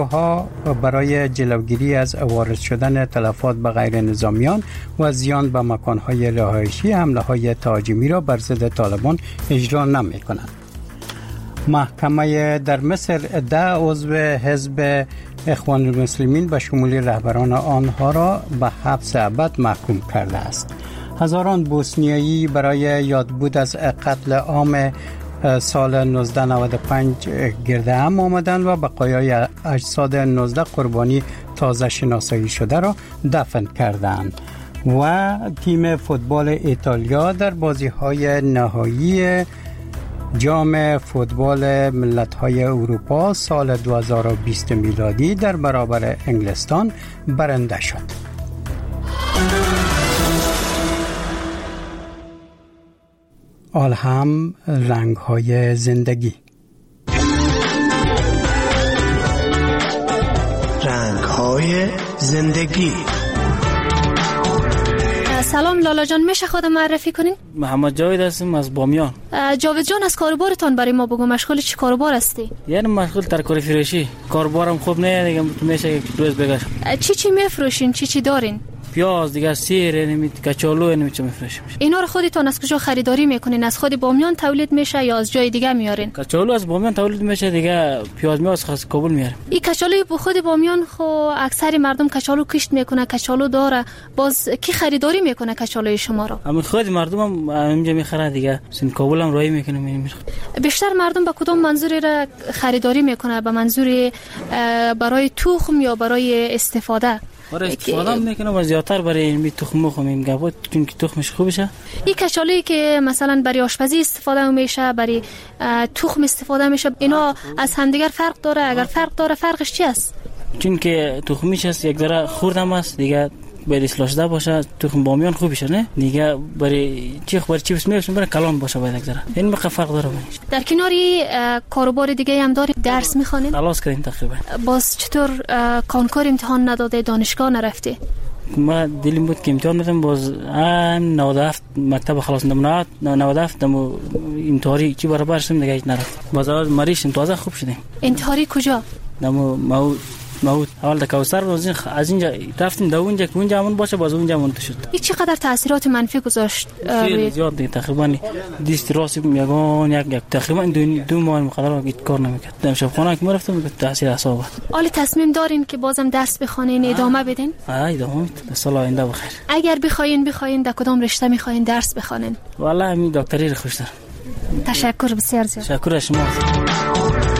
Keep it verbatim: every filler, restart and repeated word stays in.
ها برای جلوگیری از وارد شدن تلفات به غیر نظامیان و زیان به مکان‌های رهایشی حمله‌های تهاجمی را بر ضد طالبان اجرا نمی‌کنند. محکمه در مصر ده عضو حزب اخوان المسلمین به شمول رهبران آنها را به حبس ابد محکوم کرده است. هزاران بوسنیایی برای یادبود از قتل عام سال نوزده نود و پنج گرده هم آمدند و بقایای اجساد نوزده قربانی تازه شناسایی شده را دفن کردند. و تیم فوتبال ایتالیا در بازی‌های نهایی جام فوتبال ملت‌های اروپا سال دو هزار و بیست میلادی در برابر انگلستان برنده شد. آلهم رنگ‌های زندگی. رنگ‌های زندگی. سلام لالا جان، میشه خودم معرفی کنین؟ محمد جاوید هستم از بامیان. جاوید جان، از کاروبارتان برای ما بگو. مشغول چی کاروبار هستی؟ یعنی مشغول ترکاری فروشی. کاروبارم خوب نه دیگه، میشه یک روز بگشم. چی چی میفروشین؟ چی چی دارین؟ پیاز دیگه، سیر، نمیت کچالو، نمیت چه میفروشیم. اینا رو خودتون از کجا خریداری میکنین؟ از خود بامیان تولید میشه یا از جای دیگه میارین؟ کچالو از بامیان تولید میشه دیگه، پیاز میاد از کابل میاریم. این کچالوی به خود بامیان خو اکثر مردم کچالو کشت میکنه، کچالو داره. باز کی خریداری میکنه کچالوی شما رو؟ همین خود مردم هم اینجا میخره دیگه. سن کابل هم رای میکنه میریم. بیشتر مردم به کدوم منظوری را خریداری میکنه؟ به منظور برای تخم یا برای استفاده؟ برای استفاده میکنه و زیادتر برای این تخم مخم این گابت، چون که تخمش خوب بشه. این کچالویی که مثلا برای آشپزی استفاده میشه، برای تخم استفاده میشه، اینا از همدیگر فرق داره؟ اگر فرق داره فرقش چی است؟ چون که تخمیش است یک ذره خوردم است دیگه، برای اصلاح شده باشه. تخم بامیان خوب بشه نه دیگه، برای چی برای چی بسمیشون برای کلان باشه باید یک ذره. این مقدار فرق داره. در کناری کاروبار دیگه هم داریم. درس میخوانید؟ خلاص کردیم تقریبا. باز چطور کانکور امتحان نداده، دانشگاه نرفته؟ ما دلیم بود که امتحان بدم، باز هم نود و هفت مکتب خلاص نمونات نود و هفت دم امتحانی چی برابر شدم دیگه نرفت. باز مریض تازه خوب شدیم. انتحاری کجا؟ دمو ما ما اول د کوثر از اینجا رفتیم در اونجا که اونجا همون باشه، باز اونجا مونده شد. این چقدر تاثیرات منفی گذاشت؟ خیلی زیاد دیگه، تقریبا دیست راست میگن یک یک تقریبا دو دو ماه مقدار کار نمیکرد. در شبخانه که رفتم به تاثیر اعصاب. حالا تصمیم دارین که بازم درس بخونین، ادامه بدین؟ آی ادامه سال آینده بخیر. اگر بخواین بخواین در کدام رشته میخواین درس بخونین؟ والله همین دکتری رو خوشتر. تشکر بسیار زیاد. تشکر شما.